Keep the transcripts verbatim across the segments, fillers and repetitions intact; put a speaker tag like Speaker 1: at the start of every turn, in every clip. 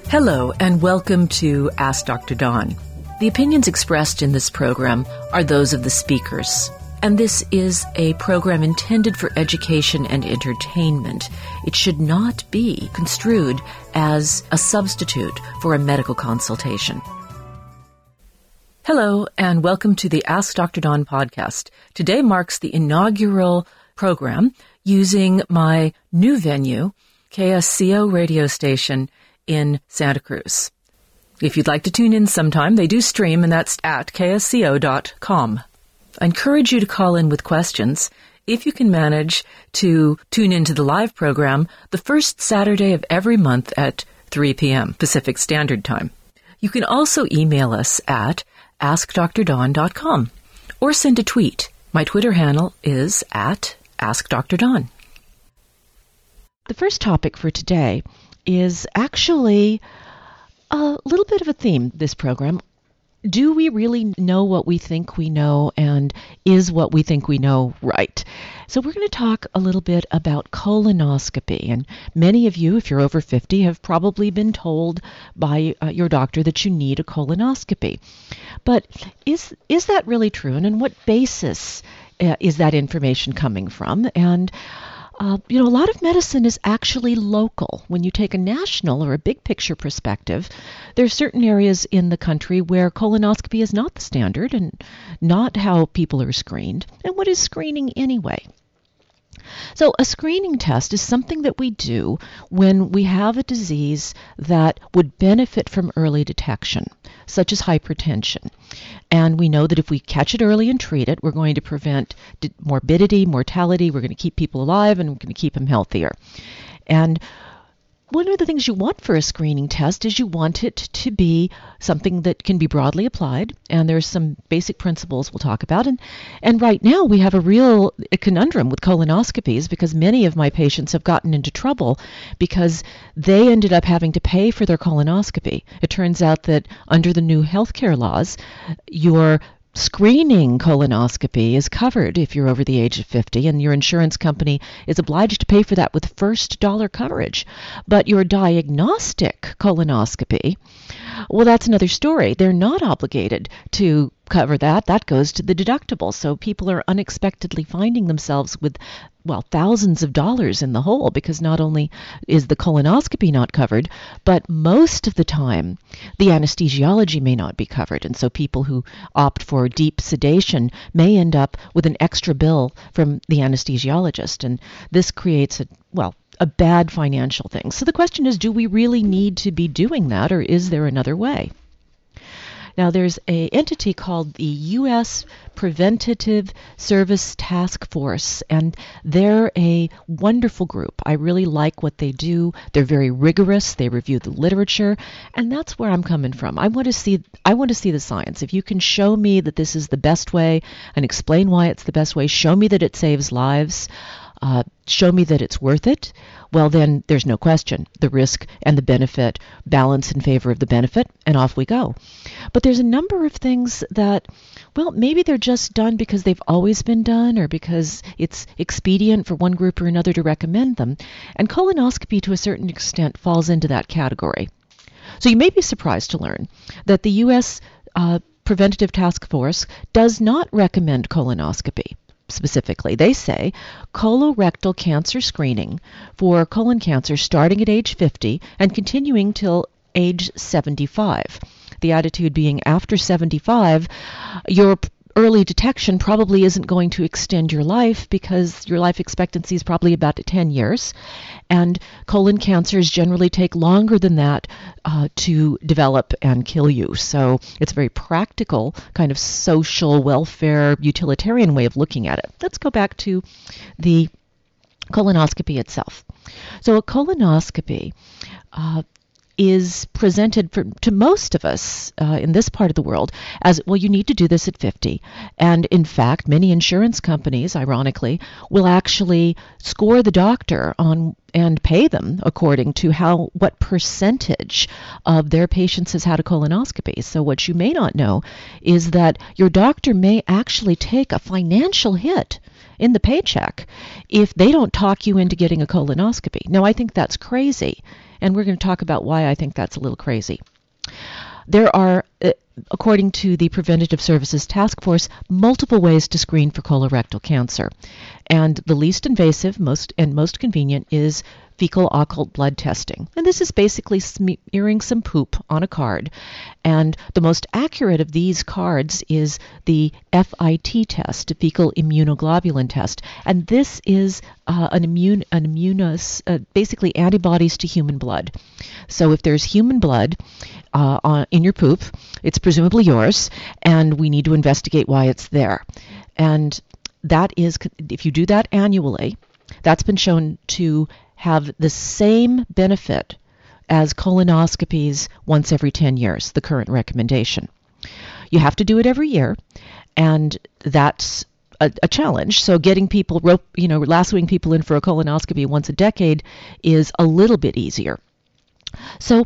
Speaker 1: Hello, and welcome to Ask Doctor Dawn. The opinions expressed in this program are those of the speakers, and this is a program intended for education and entertainment. It should not be construed as a substitute for a medical consultation. Hello, and welcome to the Ask Doctor Dawn podcast. Today marks the inaugural program using my new venue, K S C O radio station in Santa Cruz. If you'd like to tune in sometime, they do stream, and that's at K S C O dot com. I encourage you to call in with questions if you can manage to tune into the live program the first Saturday of every month at three p.m. Pacific Standard Time. You can also email us at ask dr dawn dot com or send a tweet. My Twitter handle is at ask dr dawn.
Speaker 2: The first topic for today is actually a little bit of a theme, this program. Do we really know what we think we know, and is what we think we know right? So we're going to talk a little bit about colonoscopy. And many of you, if you're over fifty, have probably been told by uh, your doctor that you need a colonoscopy. But is is that really true? And on what basis uh, is that information coming from? And Uh, you know, a lot of medicine is actually local. When you take a national or a big picture perspective, there are certain areas in the country where colonoscopy is not the standard and not how people are screened. And what is screening anyway? So a screening test is something that we do when we have a disease that would benefit from early detection, such as hypertension. And we know that if we catch it early and treat it, we're going to prevent morbidity, mortality, we're going to keep people alive, and we're going to keep them healthier. And one of the things you want for a screening test is you want it to be something that can be broadly applied, and there's some basic principles we'll talk about. And, and right now we have a real conundrum with colonoscopies because many of my patients have gotten into trouble because they ended up having to pay for their colonoscopy. It turns out that under the new healthcare laws, your screening colonoscopy is covered if you're over the age of fifty, and your insurance company is obliged to pay for that with first dollar coverage. But your diagnostic colonoscopy, well, that's another story. They're not obligated to cover that. That goes to the deductible. So people are unexpectedly finding themselves with, well, thousands of dollars in the hole because not only is the colonoscopy not covered, but most of the time the anesthesiology may not be covered. And so people who opt for deep sedation may end up with an extra bill from the anesthesiologist. And this creates a, well, a bad financial thing. So the question is, do we really need to be doing that, or is there another way? Now, there's an entity called the U S Preventative Service Task Force, and they're a wonderful group. I really like what they do. They're very rigorous. They review the literature, and that's where I'm coming from. I want to see I want to see the science. If you can show me that this is the best way and explain why it's the best way, show me that it saves lives, uh, show me that it's worth it, well, then there's no question. The risk and the benefit balance in favor of the benefit, and off we go. But there's a number of things that, well, maybe they're just done because they've always been done or because it's expedient for one group or another to recommend them. And colonoscopy, to a certain extent, falls into that category. So you may be surprised to learn that the U S uh, Preventative Task Force does not recommend colonoscopy. Specifically, they say colorectal cancer screening for colon cancer starting at age fifty and continuing till age seventy-five. The attitude being after seventy-five, your early detection probably isn't going to extend your life because your life expectancy is probably about ten years, and colon cancers generally take longer than that uh, to develop and kill you. So it's a very practical kind of social welfare utilitarian way of looking at it. Let's go back to the colonoscopy itself. So a colonoscopy uh, is presented for, to most of us uh, in this part of the world as, well, you need to do this at fifty. And in fact, many insurance companies, ironically, will actually score the doctor on and pay them according to how what percentage of their patients has had a colonoscopy. So what you may not know is that your doctor may actually take a financial hit in the paycheck if they don't talk you into getting a colonoscopy. Now, I think that's crazy, and we're going to talk about why I think that's a little crazy. There are, uh, according to the Preventative Services Task Force, multiple ways to screen for colorectal cancer. And the least invasive most and most convenient is fecal occult blood testing. And this is basically smearing some poop on a card. And the most accurate of these cards is the F I T test, fecal immunoglobulin test. And this is uh, an immune, an immunus, uh, basically antibodies to human blood. So if there's human blood uh, on, in your poop, it's presumably yours, and we need to investigate why it's there. And that is, if you do that annually, that's been shown to have the same benefit as colonoscopies once every ten years, the current recommendation. You have to do it every year, and that's a, a challenge. So getting people, rope, you know, lassoing people in for a colonoscopy once a decade is a little bit easier. So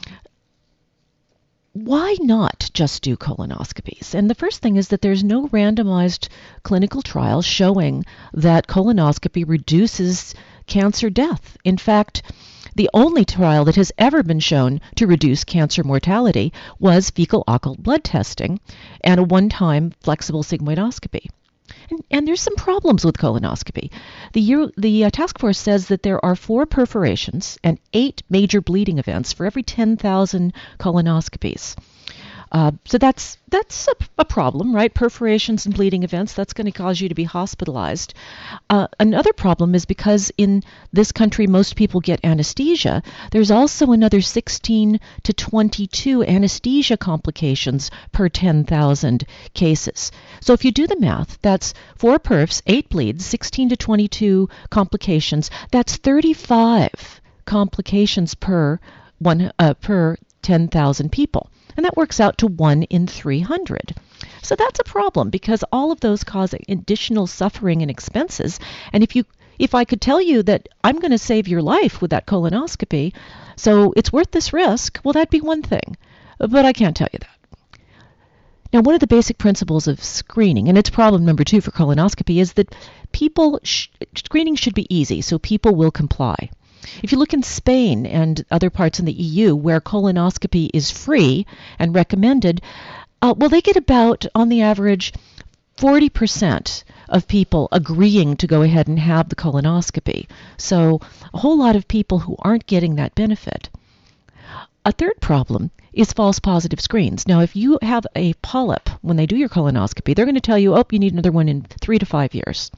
Speaker 2: why not just do colonoscopies? And the first thing is that there's no randomized clinical trial showing that colonoscopy reduces cancer death. In fact, the only trial that has ever been shown to reduce cancer mortality was fecal occult blood testing and a one-time flexible sigmoidoscopy. And, and there's some problems with colonoscopy. The, Euro, the uh, task force says that there are four perforations and eight major bleeding events for every ten thousand colonoscopies. Uh, so that's that's a, a problem, right? Perforations and bleeding events, that's going to cause you to be hospitalized. Uh, another problem is because in this country most people get anesthesia, there's also another sixteen to twenty-two anesthesia complications per ten thousand cases. So if you do the math, that's four perfs, eight bleeds, sixteen to twenty-two complications. That's thirty-five complications per one uh, per ten thousand people. And that works out to one in three hundred. So that's a problem because all of those cause additional suffering and expenses. And if you, if I could tell you that I'm going to save your life with that colonoscopy, so it's worth this risk, well, that'd be one thing. But I can't tell you that. Now, one of the basic principles of screening, and it's problem number two for colonoscopy, is that people sh- screening should be easy, so people will comply. If you look in Spain and other parts in the E U where colonoscopy is free and recommended, uh, well, they get about, on the average, forty percent of people agreeing to go ahead and have the colonoscopy. So a whole lot of people who aren't getting that benefit. A third problem is false positive screens. Now, if you have a polyp when they do your colonoscopy, they're going to tell you, oh, you need another one in three to five years.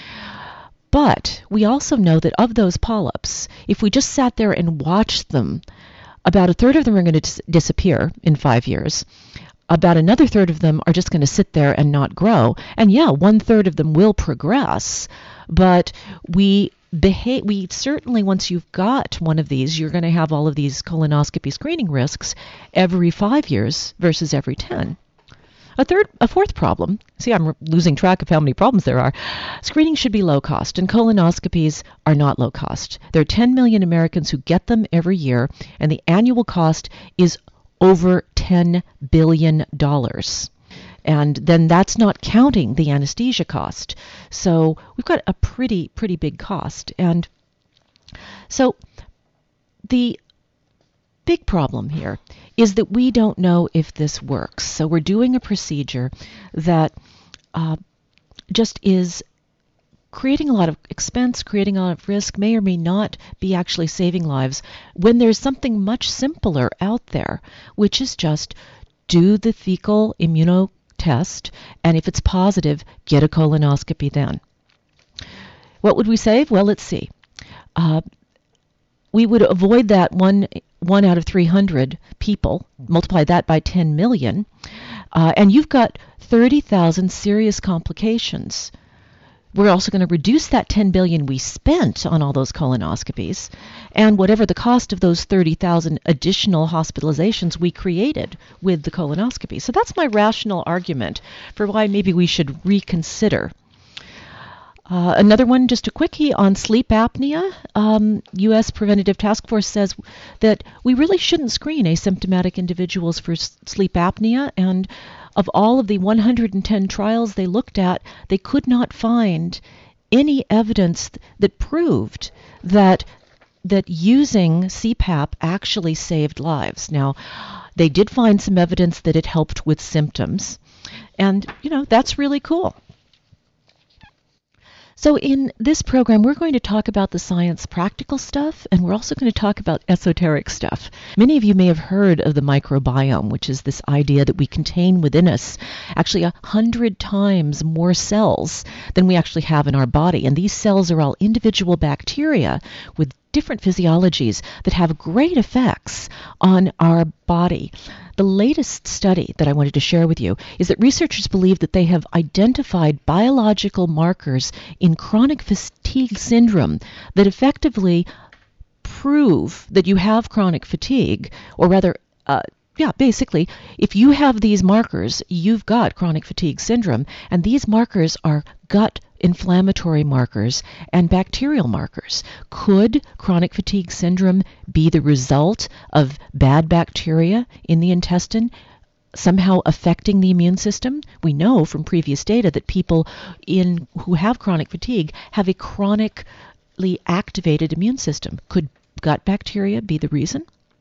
Speaker 2: But we also know that of those polyps, if we just sat there and watched them, about a third of them are going to dis- disappear in five years. About another third of them are just going to sit there and not grow. And yeah, one third of them will progress. But we behave, we certainly, once you've got one of these, you're going to have all of these colonoscopy screening risks every five years versus every ten. A third, a fourth problem, see, I'm losing track of how many problems there are. Screening should be low cost, and colonoscopies are not low cost. There are ten million Americans who get them every year, and the annual cost is over ten billion dollars. And then that's not counting the anesthesia cost. So we've got a pretty, pretty big cost. And so the big problem here is that we don't know if this works. So we're doing a procedure that uh, just is creating a lot of expense, creating a lot of risk, may or may not be actually saving lives, when there's something much simpler out there, which is just do the fecal immuno test, and if it's positive, get a colonoscopy then. What would we save? Well, let's see. Uh, we would avoid that one one out of three hundred people, multiply that by ten million, uh, and you've got thirty thousand serious complications. We're also going to reduce that ten billion dollars we spent on all those colonoscopies, and whatever the cost of those thirty thousand additional hospitalizations we created with the colonoscopy. So that's my rational argument for why maybe we should reconsider. Uh, another one, just a quickie on sleep apnea. Um, U S Preventative Task Force says that we really shouldn't screen asymptomatic individuals for s- sleep apnea, and of all of the one hundred ten trials they looked at, they could not find any evidence that proved that that using C PAP actually saved lives. Now, they did find some evidence that it helped with symptoms, and, you know, that's really cool. So in this program, we're going to talk about the science practical stuff, and we're also going to talk about esoteric stuff. Many of you may have heard of the microbiome, which is this idea that we contain within us actually a hundred times more cells than we actually have in our body. And these cells are all individual bacteria with different physiologies that have great effects on our body. The latest study that I wanted to share with you is that researchers believe that they have identified biological markers in chronic fatigue syndrome that effectively prove that you have chronic fatigue, or rather, uh, yeah, basically, if you have these markers, you've got chronic fatigue syndrome, and these markers are gut inflammatory markers and bacterial markers. Could chronic fatigue syndrome be the result of bad bacteria in the intestine somehow affecting the immune system? We know from previous data that people in who have chronic fatigue have a chronically activated immune system. Could gut bacteria be the reason?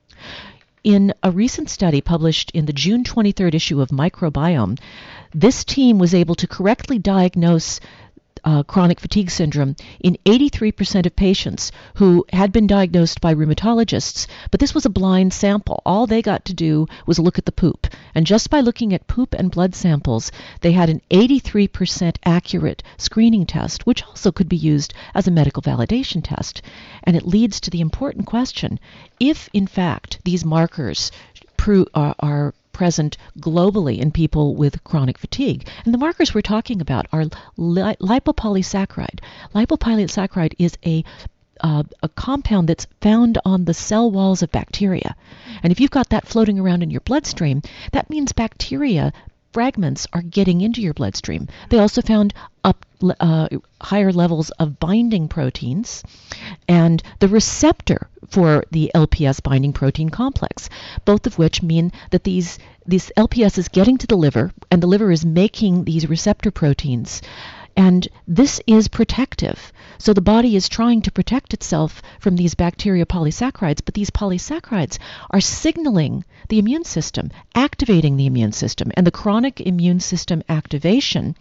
Speaker 2: In a recent study published in the June twenty-third issue of Microbiome, this team was able to correctly diagnose Uh, chronic fatigue syndrome in eighty-three percent of patients who had been diagnosed by rheumatologists, but this was a blind sample. All they got to do was look at the poop, and just by looking at poop and blood samples, they had an eighty-three percent accurate screening test, which also could be used as a medical validation test. And it leads to the important question, if in fact these markers pro- are, are present globally in people with chronic fatigue. And the markers we're talking about are li- lipopolysaccharide. Lipopolysaccharide is a uh, a compound that's found on the cell walls of bacteria. And if you've got that floating around in your bloodstream, that means bacteria fragments are getting into your bloodstream. They also found up uh, higher levels of binding proteins and the receptor for the L P S binding protein complex, both of which mean that these this L P S is getting to the liver, and the liver is making these receptor proteins. And this is protective. So the body is trying to protect itself from these bacteria polysaccharides, but these polysaccharides are signaling the immune system, activating the immune system. And the chronic immune system activation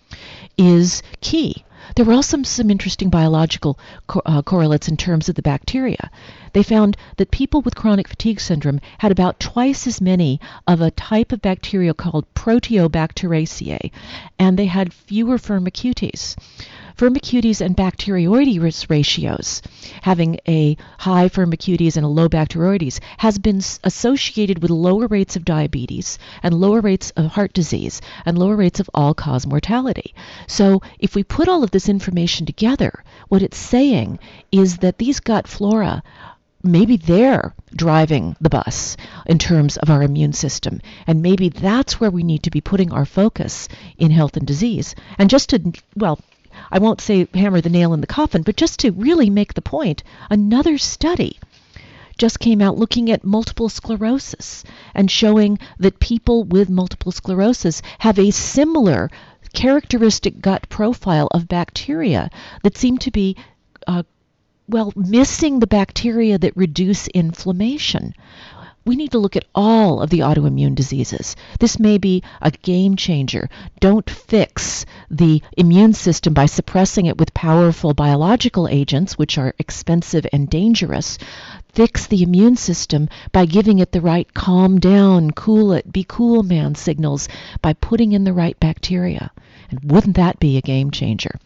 Speaker 2: is key. There were also some, some interesting biological co- uh, correlates in terms of the bacteria. They found that people with chronic fatigue syndrome had about twice as many of a type of bacteria called Proteobacteriaceae, and they had fewer Firmicutes. Firmicutes and Bacteroides ratios, having a high Firmicutes and a low Bacteroides, has been associated with lower rates of diabetes and lower rates of heart disease and lower rates of all-cause mortality. So if we put all of this information together, what it's saying is that these gut flora, maybe they're driving the bus in terms of our immune system. And maybe that's where we need to be putting our focus in health and disease. And just to, well, I won't say hammer the nail in the coffin, but just to really make the point, another study just came out looking at multiple sclerosis and showing that people with multiple sclerosis have a similar characteristic gut profile of bacteria that seem to be uh, well, missing the bacteria that reduce inflammation. We need to look at all of the autoimmune diseases. This may be a game changer. Don't fix the immune system by suppressing it with powerful biological agents, which are expensive and dangerous. Fix the immune system by giving it the right calm down, cool it, be cool man signals by putting in the right bacteria. And wouldn't that be a game changer?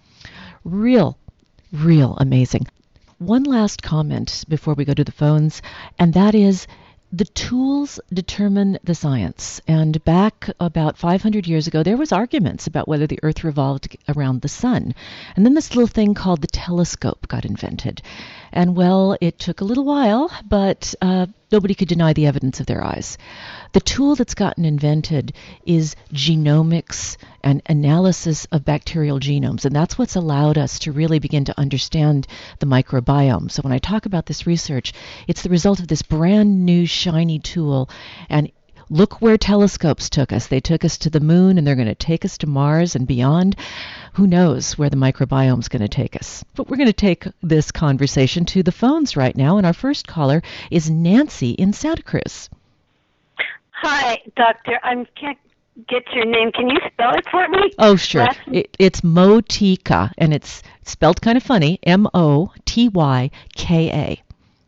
Speaker 2: Real, real amazing. One last comment before we go to the phones, and that is the tools determine the science. And back about five hundred years ago, there was arguments about whether the Earth revolved around the sun. And then this little thing called the telescope got invented. And, well, it took a little while, but uh, nobody could deny the evidence of their eyes. The tool that's gotten invented is genomics and analysis of bacterial genomes, and that's what's allowed us to really begin to understand the microbiome. So when I talk about this research, it's the result of this brand new shiny tool, and look where telescopes took us. They took us to the moon, and they're going to take us to Mars and beyond. Who knows where the microbiome's going to take us? But we're going to take this conversation to the phones right now, and our first caller is Nancy in Santa Cruz.
Speaker 3: Hi, Doctor. I can't get your name. Can you spell it for me?
Speaker 2: Oh, sure.
Speaker 3: Last...
Speaker 2: It, it's Motyka, and it's spelled kind of funny, M O T Y K A.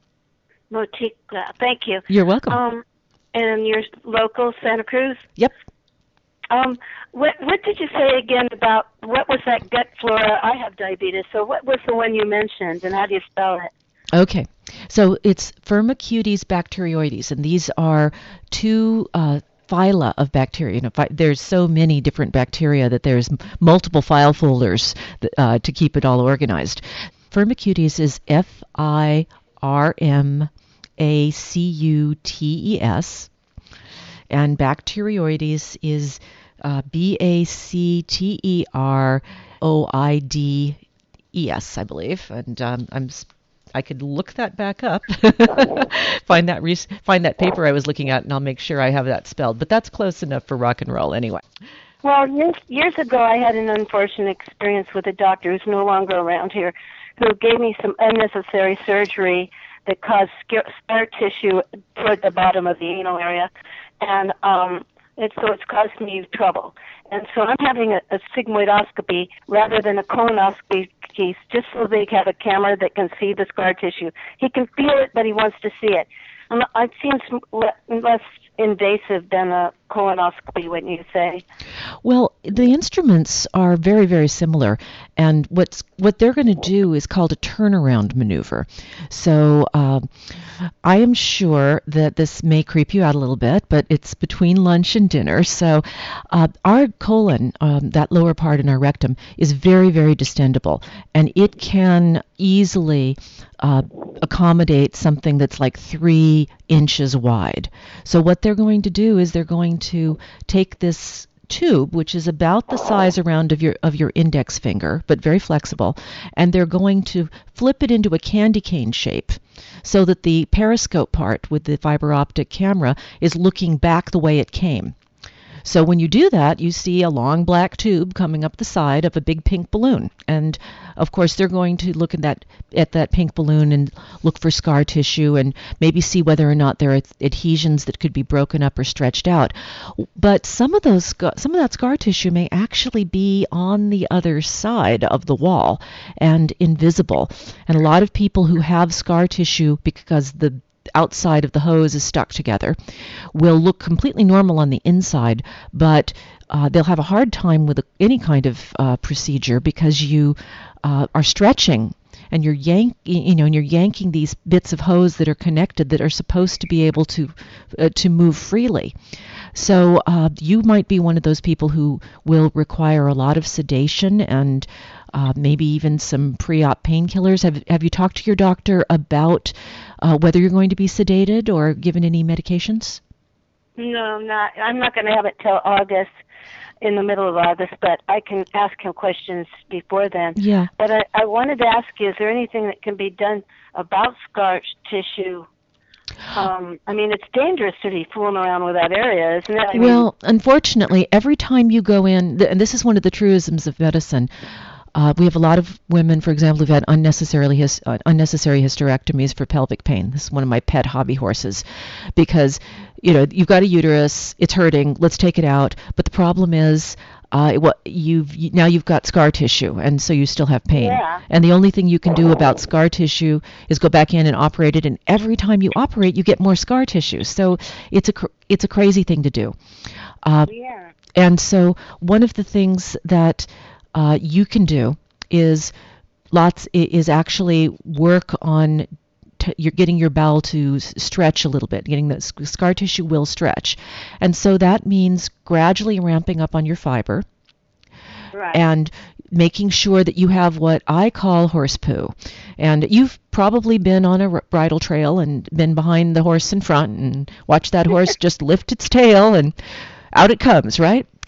Speaker 3: Motyka. Thank you.
Speaker 2: You're welcome.
Speaker 3: Um, and you're local, Santa Cruz?
Speaker 2: Yep.
Speaker 3: Um, what what did you say again about, what was that gut flora? I have diabetes, so what was the one you mentioned, and how do you spell it?
Speaker 2: Okay. So it's Firmicutes bacteroides, and these are two uh, phyla of bacteria. You know, fi- there's so many different bacteria that there's m- multiple file folders th- uh, to keep it all organized. Firmicutes is F I R M A C U T E S, and bacteroides is uh, B A C T E R O I D E S, I believe. And um, I'm I could look that back up, find that re- find that paper I was looking at, and I'll make sure I have that spelled. But that's close enough for rock and roll anyway.
Speaker 3: Well, years, years ago, I had an unfortunate experience with a doctor who's no longer around here, who gave me some unnecessary surgery that caused scar, scar tissue toward the bottom of the anal area, and um, it's, so it's caused me trouble. And so I'm having a, a sigmoidoscopy rather than a colonoscopy, just so they have a camera that can see the scar tissue. He can feel it, but he wants to see it. Um, it seems less invasive than a colonoscopy, wouldn't you say?
Speaker 2: Well, the instruments are very, very similar, and what's what they're going to do is called a turnaround maneuver. So uh, I am sure that this may creep you out a little bit, but it's between lunch and dinner. So uh, our colon, um, that lower part in our rectum, is very, very distendable, and it can easily uh, accommodate something that's like three inches wide. So what they're going to do is they're going to take this tube, which is about the size around of your of your index finger, but very flexible, and they're going to flip it into a candy cane shape so that the periscope part with the fiber optic camera is looking back the way it came. So when you do that, you see a long black tube coming up the side of a big pink balloon. And of course, they're going to look at that at that pink balloon and look for scar tissue and maybe see whether or not there are adhesions that could be broken up or stretched out. But some of those some of that scar tissue may actually be on the other side of the wall and invisible. And a lot of people who have scar tissue because the outside of the hose is stuck together will look completely normal on the inside, but uh, they'll have a hard time with a, any kind of uh, procedure because you uh, are stretching and you're yank, you know, and you're yanking these bits of hose that are connected that are supposed to be able to uh, to move freely. So uh, you might be one of those people who will require a lot of sedation and uh, maybe even some pre-op painkillers. Have Have you talked to your doctor about uh, whether you're going to be sedated or given any medications?
Speaker 3: No, I'm not. I'm not going to have it till August, in the middle of August, but I can ask him questions before then.
Speaker 2: Yeah.
Speaker 3: But I, I wanted to ask you, is there anything that can be done about scar tissue? Um, I mean, it's dangerous to be fooling around with that area, isn't it? I
Speaker 2: well,
Speaker 3: mean,
Speaker 2: unfortunately, every time you go in, and this is one of the truisms of medicine, Uh, we have a lot of women, for example, who've had unnecessarily his, uh, unnecessary hysterectomies for pelvic pain. This is one of my pet hobby horses because, you know, you've got a uterus, it's hurting, let's take it out. But the problem is, uh, what you've you, now you've got scar tissue, and so you still have pain.
Speaker 3: Yeah.
Speaker 2: And the only thing you can do about scar tissue is go back in and operate it. And every time you operate, you get more scar tissue. So it's a cr- it's a crazy thing to do. Uh,
Speaker 3: yeah.
Speaker 2: And so one of the things that Uh, you can do is lots is actually work on t- you're getting your bowel to s- stretch a little bit, getting the sc- scar tissue will stretch, and so that means gradually ramping up on your fiber,
Speaker 3: Right.
Speaker 2: and making sure that you have what I call horse poo. And you've probably been on a r- bridle trail and been behind the horse in front and watched that horse just lift its tail and out it comes, right?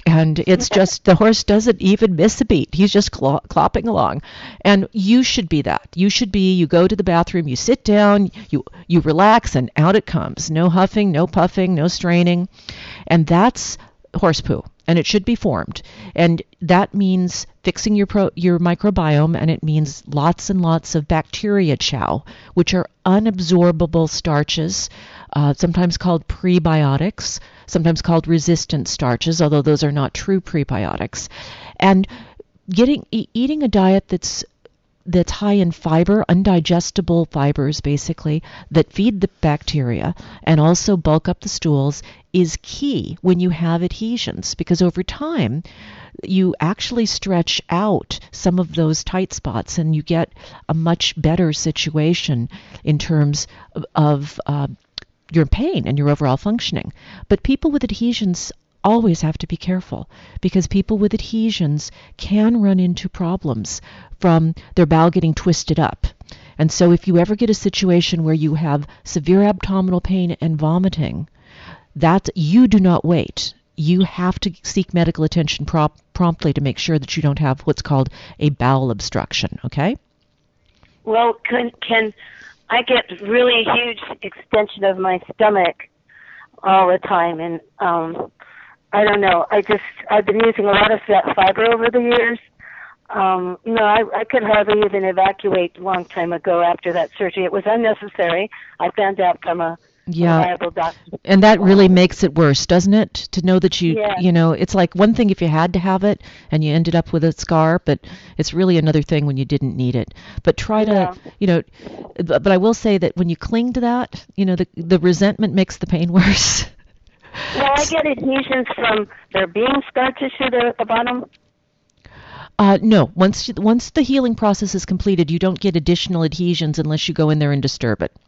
Speaker 2: And it's just, the horse doesn't even miss a beat. He's just clop, clopping along. And you should be that. You should be, you go to the bathroom, you sit down, you, you relax, and out it comes. No huffing, no puffing, no straining. And that's horse poo. And it should be formed. And that means fixing your pro, your microbiome, and it means lots and lots of bacteria chow, which are unabsorbable starches, uh, sometimes called prebiotics, sometimes called resistant starches, although those are not true prebiotics. And getting e- eating a diet that's that's high in fiber, undigestible fibers basically, that feed the bacteria and also bulk up the stools is key when you have adhesions, because over time you actually stretch out some of those tight spots and you get a much better situation in terms of, of uh, your pain and your overall functioning. But people with adhesions always have to be careful, because people with adhesions can run into problems from their bowel getting twisted up. And so if you ever get a situation where you have severe abdominal pain and vomiting, that you do not wait. You have to seek medical attention prop- promptly to make sure that you don't have what's called a bowel obstruction, okay?
Speaker 3: Well, can, can I get really huge extension of my stomach all the time, and um, I don't know. I just I've been using a lot of fat fiber over the years. Um, no, I, I could hardly even evacuate a long time ago after that surgery. It was unnecessary. I found out from a
Speaker 2: Yeah,
Speaker 3: reliable doctor.
Speaker 2: And that really makes it worse, doesn't it? To know that you,
Speaker 3: Yeah.
Speaker 2: you know, it's like one thing if you had to have it and you ended up with a scar, but it's really another thing when you didn't need it. But try to,
Speaker 3: Yeah.
Speaker 2: you know, but, but I will say that when you cling to that, you know, the the resentment makes the pain worse.
Speaker 3: Well, I get adhesions from there being scar tissue there at the bottom.
Speaker 2: Uh, no, once you, once the healing process is completed, you don't get additional adhesions unless you go in there and disturb it.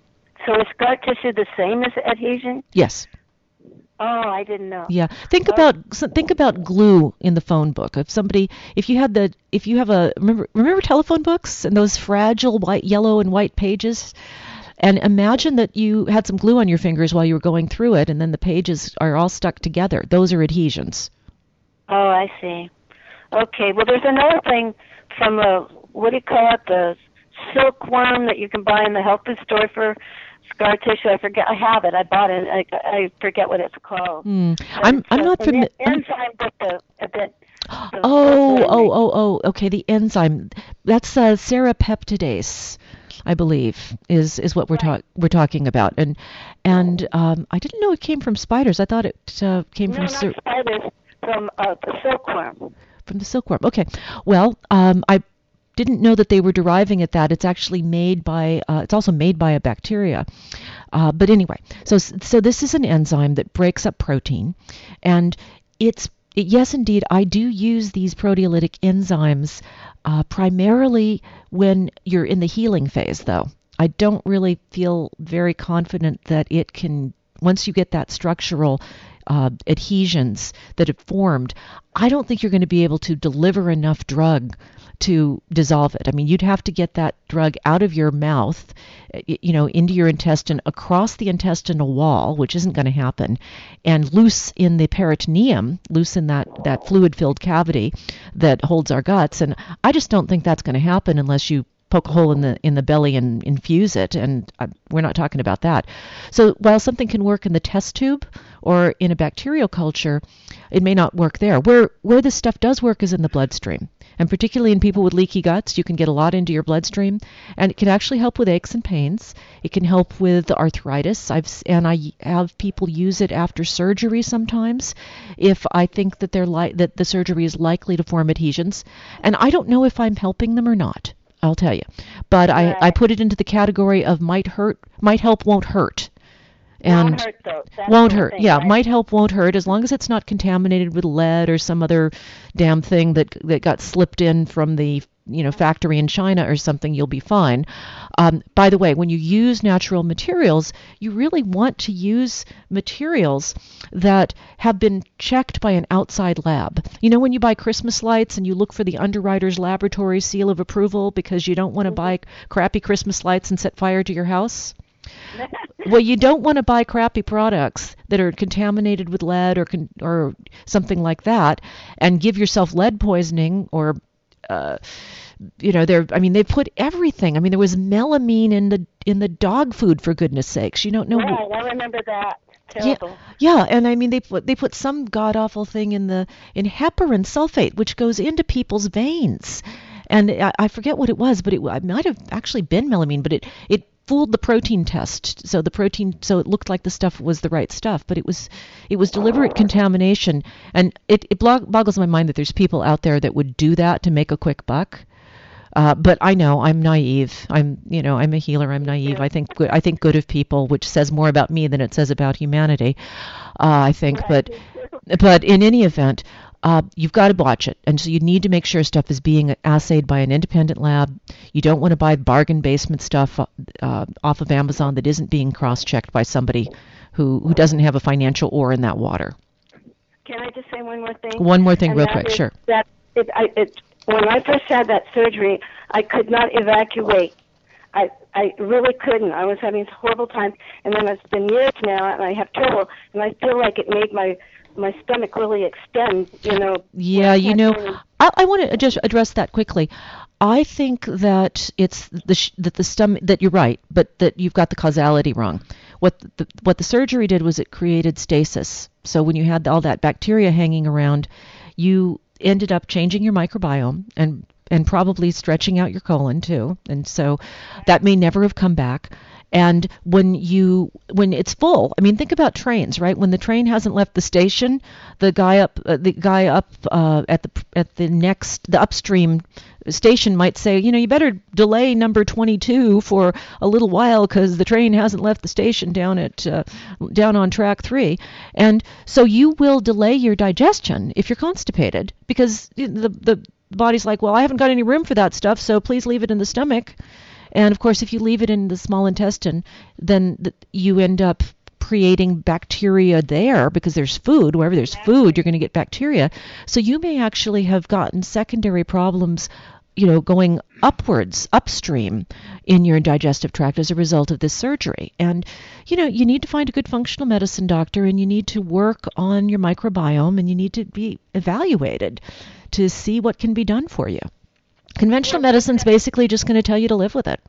Speaker 3: So is scar tissue the same as adhesion?
Speaker 2: Yes.
Speaker 3: Oh, I didn't know.
Speaker 2: Yeah. Think
Speaker 3: Oh.
Speaker 2: about so think about glue in the phone book. If somebody, if you had the, if you have a remember remember telephone books and those fragile white, yellow and white pages, and imagine that you had some glue on your fingers while you were going through it, and then the pages are all stuck together. Those are adhesions.
Speaker 3: Oh, I see. Okay. Well, there's another thing from a what do you call it? The silkworm that you can buy in the health food store for scar tissue. I forget. I have it. I bought it. I, I forget what it's called.
Speaker 2: Hmm.
Speaker 3: But
Speaker 2: I'm
Speaker 3: it's
Speaker 2: I'm
Speaker 3: a-
Speaker 2: not
Speaker 3: an
Speaker 2: familiar.
Speaker 3: enzyme with the a bit. the
Speaker 2: Oh,
Speaker 3: silkworm.
Speaker 2: oh, oh, oh. Okay, the enzyme. That's uh, serapeptidase, I believe, is is what we're talk we're talking about. And and um, I didn't know it came from spiders. I thought it uh, came
Speaker 3: No,
Speaker 2: from
Speaker 3: not
Speaker 2: cer-
Speaker 3: spiders. From uh, the silkworm.
Speaker 2: from the silkworm. Okay. Well, um, I didn't know that they were deriving at that. It's actually made by. Uh, it's also made by a bacteria. Uh, but anyway, so so this is an enzyme that breaks up protein, and it's it, yes, indeed, I do use these proteolytic enzymes uh, primarily when you're in the healing phase, though. I don't really feel very confident that it can. Once you get that structural uh, adhesions that have formed, I don't think you're going to be able to deliver enough drug to dissolve it. I mean, you'd have to get that drug out of your mouth, you know, into your intestine, across the intestinal wall, which isn't going to happen, and loose in the peritoneum, loose in that, that fluid-filled cavity that holds our guts. And I just don't think that's going to happen unless you poke a hole in the in the belly and infuse it, and uh, we're not talking about that. So while something can work in the test tube or in a bacterial culture, it may not work there. Where where this stuff does work is in the bloodstream, and particularly in people with leaky guts, you can get a lot into your bloodstream, and it can actually help with aches and pains. It can help with arthritis. I've and I have people use it after surgery sometimes, if I think that they're li- that the surgery is likely to form adhesions, and I don't know if I'm helping them or not. I'll tell you. But I,
Speaker 3: Right.
Speaker 2: I put it into the category of might hurt, might help, won't hurt. And
Speaker 3: won't hurt though. That's
Speaker 2: won't
Speaker 3: the
Speaker 2: hurt.
Speaker 3: thing,
Speaker 2: Yeah,
Speaker 3: right?
Speaker 2: might help, won't hurt, as long as it's not contaminated with lead or some other damn thing that that got slipped in from the you know factory in China or something. You'll be fine. Um, by the way, when you use natural materials, you really want to use materials that have been checked by an outside lab. You know when you buy Christmas lights and you look for the underwriter's laboratory seal of approval because you don't want to buy crappy Christmas lights and set fire to your house? Well, you don't want to buy crappy products that are contaminated with lead or con- or something like that, and give yourself lead poisoning or, uh, you know, they're. I mean, they put everything. I mean, there was melamine in the in the dog food, for goodness sakes. You don't know.
Speaker 3: Right, I remember that. Terrible.
Speaker 2: Yeah, yeah, and I mean, they put they put some god awful thing in the in heparin sulfate, which goes into people's veins, and I, I forget what it was, but it, it might have actually been melamine, but it it. fooled the protein test, so the protein, so it looked like the stuff was the right stuff, but it was, it was deliberate contamination, and it, it boggles my mind that there's people out there that would do that to make a quick buck. Uh, but I know I'm naive. I'm, you know, I'm a healer. I'm naive. I think, good, I think good of people, which says more about me than it says about humanity. Uh, I think, but, but in any event. Uh, you've got to watch it, and so you need to make sure stuff is being assayed by an independent lab. You don't want to buy bargain basement stuff uh, off of Amazon that isn't being cross-checked by somebody who, who doesn't have a financial oar in that water.
Speaker 3: Can I just say one more thing?
Speaker 2: One more thing,
Speaker 3: and
Speaker 2: real quick, sure.
Speaker 3: That it, I, it, when I first had that surgery, I could not evacuate. I I really couldn't. I was having a horrible time, and then it's been years now, and I have trouble, and I feel like it made my my stomach really extend, you know.
Speaker 2: Yeah, you know, I, I want to just address that quickly. I think that it's the sh- that the stomach that you're right, but that you've got the causality wrong. What the what the surgery did was it created stasis. So when you had all that bacteria hanging around, you ended up changing your microbiome and and probably stretching out your colon too. And so that may never have come back. And when you when it's full, I mean, think about trains, right? When the train hasn't left the station, the guy up uh, the guy up uh, at the at the next the upstream station might say, you know, you better delay number twenty-two for a little while because the train hasn't left the station down at uh, down on track three. And so you will delay your digestion if you're constipated because the the body's like, well, I haven't got any room for that stuff, so please leave it in the stomach. And, of course, if you leave it in the small intestine, then th- you end up creating bacteria there because there's food. Wherever there's food, you're going to get bacteria. So you may actually have gotten secondary problems, you know, going upwards, upstream in your digestive tract as a result of this surgery. And, you know, you need to find a good functional medicine doctor, and you need to work on your microbiome, and you need to be evaluated to see what can be done for you. Conventional medicine's basically just going to tell you to live with it.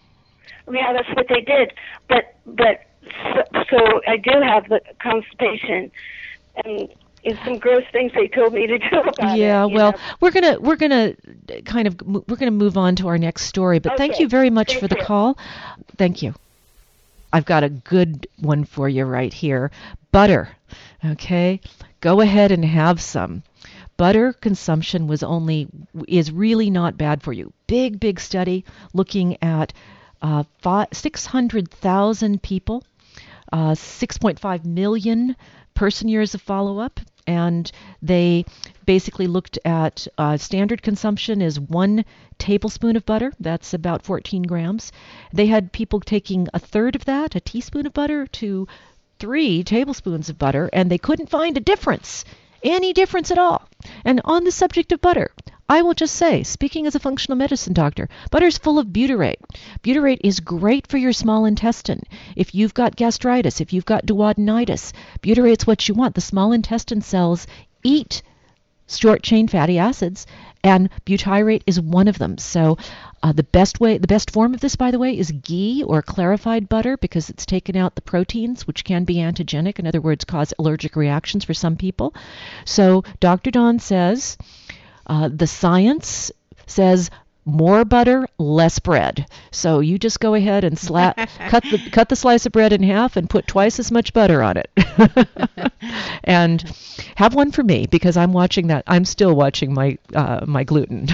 Speaker 3: Yeah, that's what they did. But but so, so I do have the constipation, and it's some gross things they told me to do about
Speaker 2: yeah,
Speaker 3: it. Yeah,
Speaker 2: well,
Speaker 3: know?
Speaker 2: we're gonna we're gonna kind of we're gonna move on to our next story. But
Speaker 3: Okay.
Speaker 2: thank you very much
Speaker 3: Thank
Speaker 2: for the
Speaker 3: you.
Speaker 2: call. Thank you. I've got a good one for you right here. Butter. Okay, go ahead and have some. Butter consumption was only is really not bad for you. Big, big study looking at uh, five, six hundred thousand people, uh, six point five million person years of follow-up, and they basically looked at uh, standard consumption is one tablespoon of butter. That's about fourteen grams. They had people taking a third of that, a teaspoon of butter, to three tablespoons of butter, and they couldn't find a difference. Any difference at all. And on the subject of butter, I will just say, speaking as a functional medicine doctor, butter is full of butyrate. Butyrate is great for your small intestine. If you've got gastritis, if you've got duodenitis, butyrate's what you want. The small intestine cells eat short-chain fatty acids, and butyrate is one of them. So uh, the best way, the best form of this, by the way, is ghee or clarified butter because it's taken out the proteins, which can be antigenic, in other words, cause allergic reactions for some people. So Doctor Dawn says uh, the science says more butter, less bread. So you just go ahead and slap, cut the cut the slice of bread in half and put twice as much butter on it. And have one for me because I'm watching that. I'm still watching my uh, my gluten.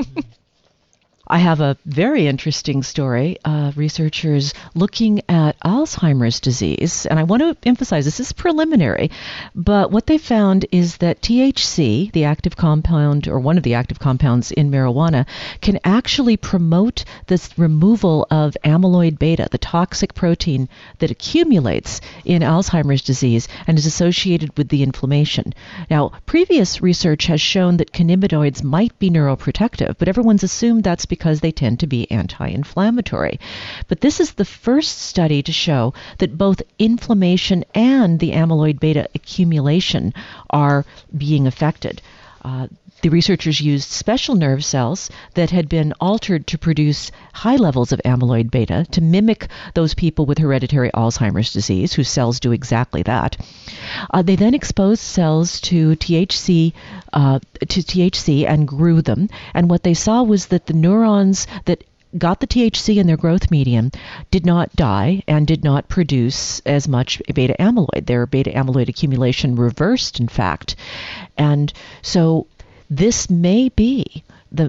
Speaker 2: I have a very interesting story. Uh, researchers looking at Alzheimer's disease, and I want to emphasize this is preliminary, but what they found is that T H C, the active compound, or one of the active compounds in marijuana, can actually promote this removal of amyloid beta, the toxic protein that accumulates in Alzheimer's disease and is associated with the inflammation. Now, previous research has shown that cannabinoids might be neuroprotective, but everyone's assumed that's because because they tend to be anti-inflammatory. But this is the first study to show that both inflammation and the amyloid beta accumulation are being affected. Uh, The researchers used special nerve cells that had been altered to produce high levels of amyloid beta to mimic those people with hereditary Alzheimer's disease, whose cells do exactly that. Uh, they then exposed cells to T H C, uh, to T H C and grew them. And what they saw was that the neurons that got the T H C in their growth medium did not die and did not produce as much beta amyloid. Their beta amyloid accumulation reversed, in fact. And so this may be the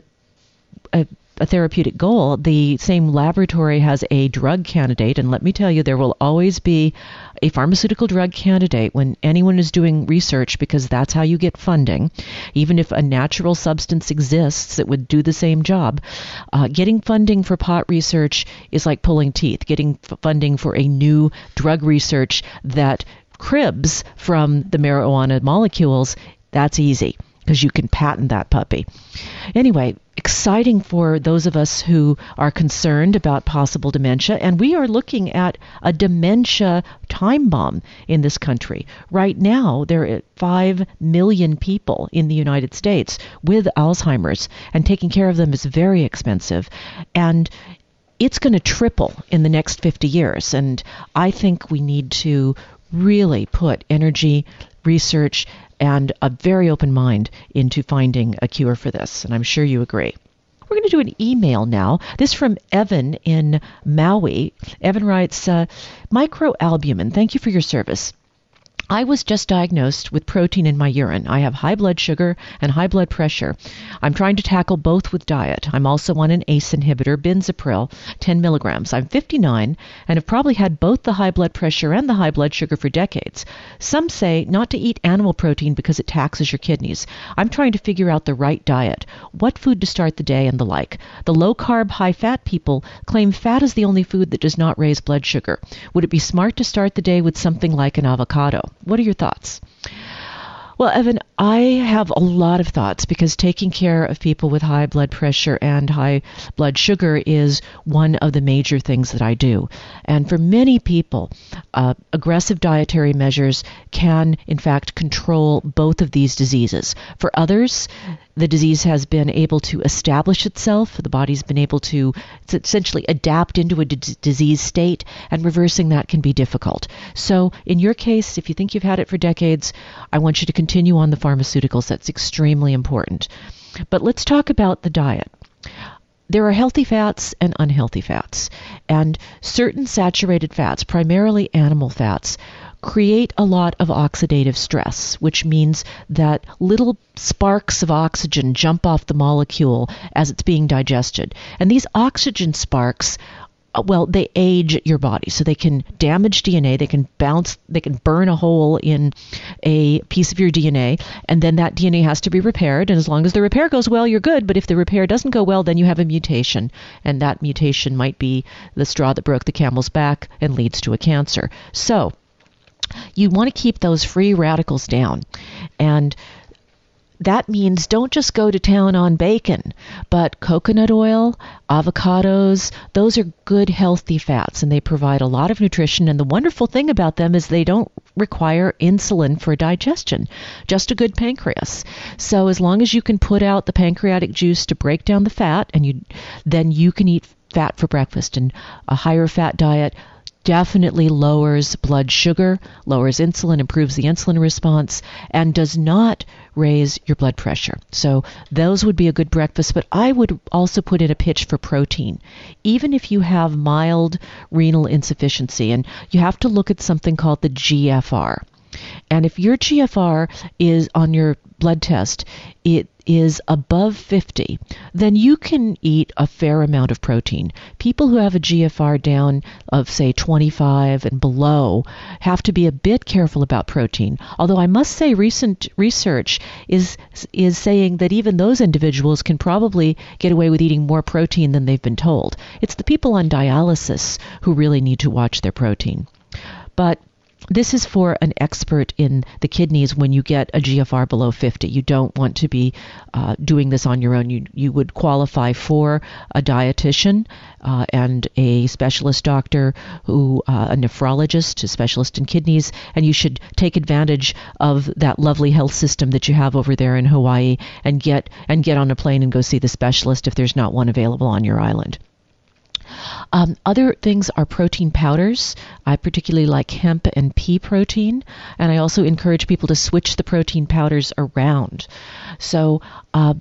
Speaker 2: a, a therapeutic goal. The same laboratory has a drug candidate, and let me tell you, there will always be a pharmaceutical drug candidate when anyone is doing research, because that's how you get funding. Even if a natural substance exists that would do the same job, uh, getting funding for pot research is like pulling teeth. Getting f- funding for a new drug research that cribs from the marijuana molecules, that's easy, because you can patent that puppy. Anyway, exciting for those of us who are concerned about possible dementia, and we are looking at a dementia time bomb in this country. Right now, there are five million people in the United States with Alzheimer's, and taking care of them is very expensive. And it's going to triple in the next fifty years, and I think we need to really put energy, research, and a very open mind into finding a cure for this. And I'm sure you agree. We're going to do an email now. This from Evan in Maui. Evan writes, uh, microalbumin, thank you for your service. I was just diagnosed with protein in my urine. I have high blood sugar and high blood pressure. I'm trying to tackle both with diet. I'm also on an A C E inhibitor, Benzapril, ten milligrams. I'm fifty-nine and have probably had both the high blood pressure and the high blood sugar for decades. Some say not to eat animal protein because it taxes your kidneys. I'm trying to figure out the right diet, what food to start the day, and the like. The low-carb, high-fat people claim fat is the only food that does not raise blood sugar. Would it be smart to start the day with something like an avocado? What are your thoughts? Well, Evan, I have a lot of thoughts, because taking care of people with high blood pressure and high blood sugar is one of the major things that I do. And for many people, uh, aggressive dietary measures can, in fact, control both of these diseases. For others, the disease has been able to establish itself. The body's been able to essentially adapt into a d- disease state, and reversing that can be difficult. So in your case, if you think you've had it for decades, I want you to continue on the pharmaceuticals. That's extremely important. But let's talk about the diet. There are healthy fats and unhealthy fats, and certain saturated fats, primarily animal fats, create a lot of oxidative stress, which means that little sparks of oxygen jump off the molecule as it's being digested. And these oxygen sparks, well, they age your body. So they can damage D N A, they can bounce, they can burn a hole in a piece of your D N A, and then that D N A has to be repaired. And as long as the repair goes well, you're good. But if the repair doesn't go well, then you have a mutation. And that mutation might be the straw that broke the camel's back and leads to a cancer. So you want to keep those free radicals down. And that means don't just go to town on bacon, but coconut oil, avocados, those are good, healthy fats, and they provide a lot of nutrition. And the wonderful thing about them is they don't require insulin for digestion, just a good pancreas. So as long as you can put out the pancreatic juice to break down the fat, and you, then you can eat fat for breakfast. And a higher fat diet definitely lowers blood sugar, lowers insulin, improves the insulin response, and does not raise your blood pressure. So those would be a good breakfast, but I would also put in a pitch for protein. Even if you have mild renal insufficiency, and you have to look at something called the G F R. And if your G F R is on your blood test, it is above fifty, then you can eat a fair amount of protein. People who have a G F R down of, say, twenty-five and below have to be a bit careful about protein. Although I must say recent research is is saying that even those individuals can probably get away with eating more protein than they've been told. It's the people on dialysis who really need to watch their protein. But this is for an expert in the kidneys when you get a G F R below fifty. You don't want to be uh, doing this on your own. You, you would qualify for a dietitian uh, and a specialist doctor, who uh, a nephrologist, a specialist in kidneys, and you should take advantage of that lovely health system that you have over there in Hawaii and get and get on a plane and go see the specialist if there's not one available on your island. Um, other things are protein powders. I particularly like hemp and pea protein, and I also encourage people to switch the protein powders around. So uh,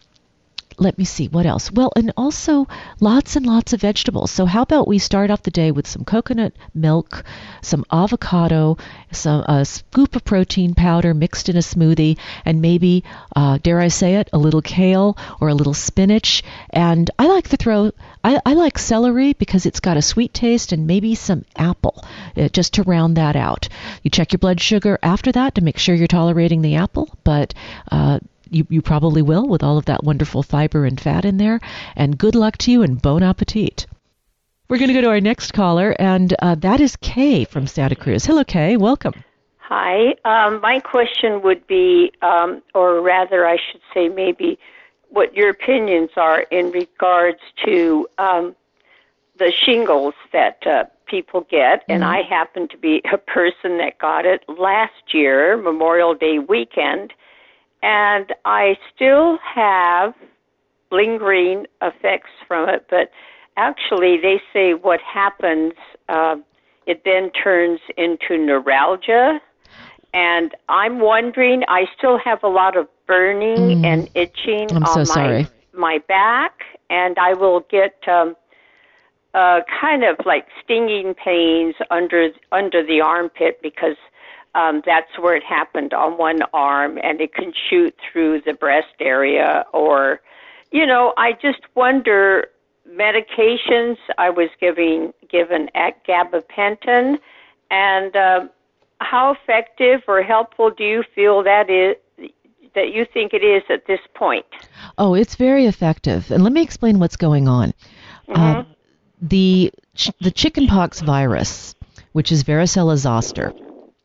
Speaker 2: let me see, what else? Well, and also lots and lots of vegetables. So how about we start off the day with some coconut milk, some avocado, some a scoop of protein powder mixed in a smoothie, and maybe, uh, dare I say it, a little kale or a little spinach. And I like to throw, I, I like celery because it's got a sweet taste, and maybe some apple, uh, just to round that out. You check your blood sugar after that to make sure you're tolerating the apple, but uh, You, you probably will with all of that wonderful fiber and fat in there. And good luck to you and bon appetit. We're going to go to our next caller, and uh, that is Kay from Santa Cruz. Hello, Kay. Welcome.
Speaker 4: Hi. Um, my question would be, um, or rather I should say maybe what your opinions are in regards to um, the shingles that uh, people get. Mm-hmm. And I happen to be a person that got it last year, Memorial Day weekend. And I still have lingering effects from it, but actually they say what happens, uh, it then turns into neuralgia. And I'm wondering, I still have a lot of burning mm. and itching
Speaker 2: I'm
Speaker 4: on
Speaker 2: so
Speaker 4: my
Speaker 2: sorry.
Speaker 4: my back, and I will get um, uh, kind of like stinging pains under under the armpit because Um, that's where it happened on one arm, and it can shoot through the breast area. Or, you know, I just wonder, medications, I was giving, given at gabapentin, and uh, how effective or helpful do you feel that is, that you think it is at this point?
Speaker 2: Oh, it's very effective. And let me explain what's going on. Mm-hmm. Uh, the, ch- the chickenpox virus, which is varicella zoster,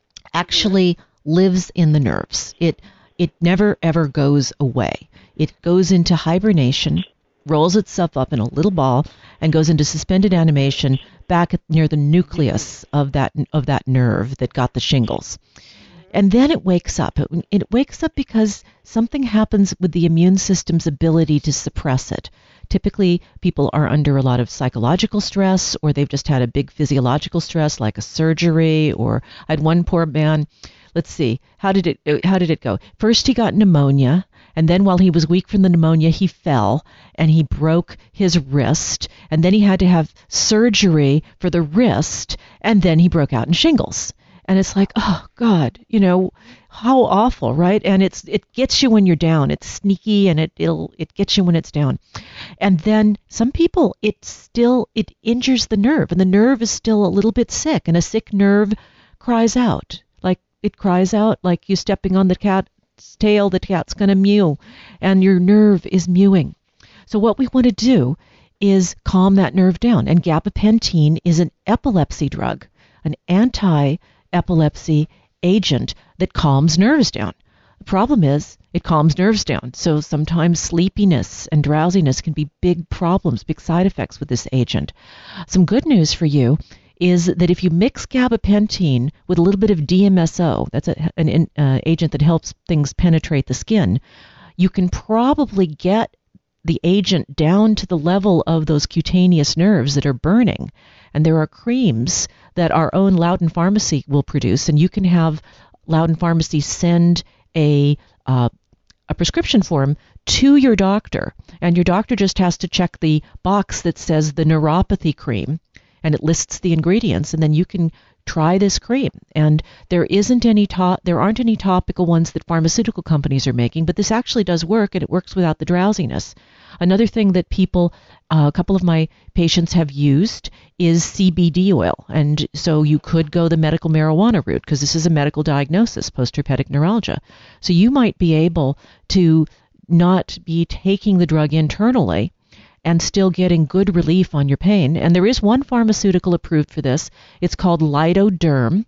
Speaker 2: actually lives in the nerves. It it never ever goes away. It goes into hibernation, rolls itself up in a little ball, and goes into suspended animation back at, near the nucleus of that of that nerve that got the shingles. And then it wakes up. It, it wakes up because something happens with the immune system's ability to suppress it. Typically, people are under a lot of psychological stress, or they've just had a big physiological stress like a surgery. Or I had one poor man, let's see, how did it how did it go? First he got pneumonia, and then while he was weak from the pneumonia, he fell and he broke his wrist, and then he had to have surgery for the wrist, and then he broke out in shingles. And it's like, oh, God, you know, how awful, right? And it's it gets you when you're down. It's sneaky, and it it'll it gets you when it's down. And then some people, it still, it injures the nerve, and the nerve is still a little bit sick, and a sick nerve cries out. Like, it cries out like you stepping on the cat's tail, the cat's going to mew, and your nerve is mewing. So what we want to do is calm that nerve down. And gabapentin is an epilepsy drug, an anti epilepsy agent that calms nerves down. The problem is it calms nerves down. So sometimes sleepiness and drowsiness can be big problems, big side effects with this agent. Some good news for you is that if you mix gabapentin with a little bit of D M S O, that's a, an uh, agent that helps things penetrate the skin, you can probably get the agent down to the level of those cutaneous nerves that are burning. And there are creams that our own Loudon Pharmacy will produce, and you can have Loudon Pharmacy send a uh, a prescription form to your doctor, and your doctor just has to check the box that says the neuropathy cream, and it lists the ingredients, and then you can try this cream. And there isn't any to- there aren't any topical ones that pharmaceutical companies are making, but this actually does work, and it works without the drowsiness. Another thing that people, uh, a couple of my patients have used is C B D oil. And so you could go the medical marijuana route, because this is a medical diagnosis, postherpetic neuralgia. So you might be able to not be taking the drug internally and still getting good relief on your pain. And there is one pharmaceutical approved for this. It's called Lidoderm,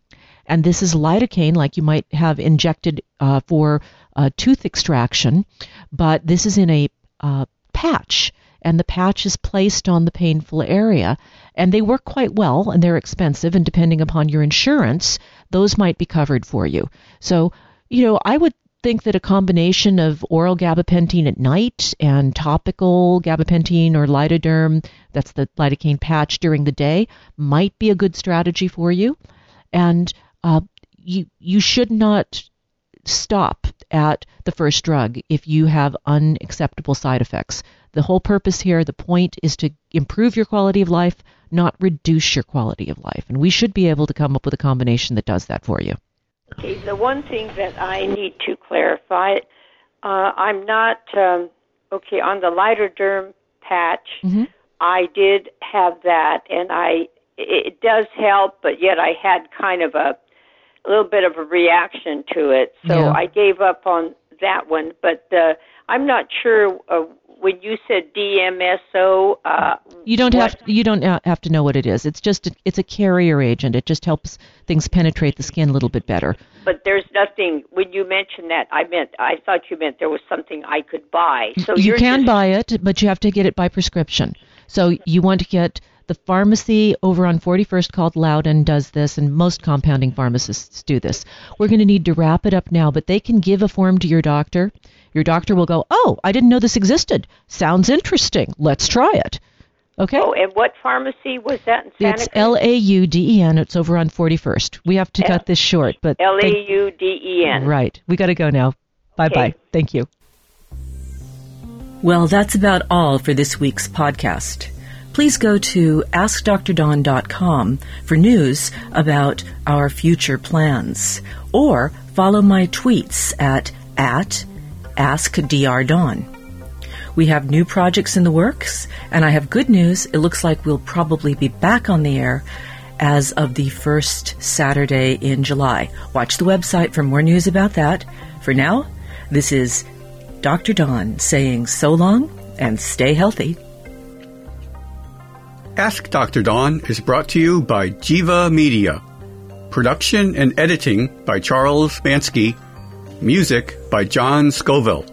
Speaker 2: And this is lidocaine, like you might have injected uh, for uh, tooth extraction, but this is in a uh, patch, and the patch is placed on the painful area. And they work quite well, and they're expensive, and depending upon your insurance, those might be covered for you. So, you know, I would think that a combination of oral gabapentin at night and topical gabapentin or lidoderm, that's the lidocaine patch, during the day, might be a good strategy for you. And uh, you you should not stop at the first drug if you have unacceptable side effects. The whole purpose here, the point, is to improve your quality of life, not reduce your quality of life. And we should be able to come up with a combination that does that for you.
Speaker 4: Okay, the one thing that I need to clarify, uh, I'm not, um, okay, on the lidoderm patch, mm-hmm. I did have that, and I it does help, but yet I had kind of a, a little bit of a reaction to it, so yeah. I gave up on that one. But uh, I'm not sure uh, when you said D M S O. Uh,
Speaker 2: you don't what? have you don't have to know what it is. It's just a, it's a carrier agent. It just helps things penetrate the skin a little bit better.
Speaker 4: But there's nothing. When you mentioned that, I meant I thought you meant there was something I could buy. So
Speaker 2: you
Speaker 4: you're
Speaker 2: can
Speaker 4: just...
Speaker 2: buy it, but you have to get it by prescription. So you want to get the pharmacy over on forty-first called Loudon does this, and most compounding pharmacists do this. We're going to need to wrap it up now, but they can give a form to your doctor. Your doctor will go, oh, I didn't know this existed. Sounds interesting. Let's try it. Okay?
Speaker 4: Oh, and what pharmacy was that in Santa Cruz?
Speaker 2: It's L A U D E N. It's over on forty-first. We have to L- cut this short. but
Speaker 4: L A U D E N.
Speaker 2: Right. We got to go now. Bye-bye.
Speaker 4: Okay.
Speaker 2: Thank you.
Speaker 1: Well, that's about all for this week's podcast. Please go to ask dr dawn dot com for news about our future plans, or follow my tweets at, at AskDrDawn. We have new projects in the works, and I have good news. It looks like we'll probably be back on the air as of the first Saturday in July. Watch the website for more news about that. For now, this is Doctor Dawn saying so long and stay healthy.
Speaker 5: Ask Doctor Dawn is brought to you by Jiva Media. Production and editing by Charles Bansky. Music by John Scoville.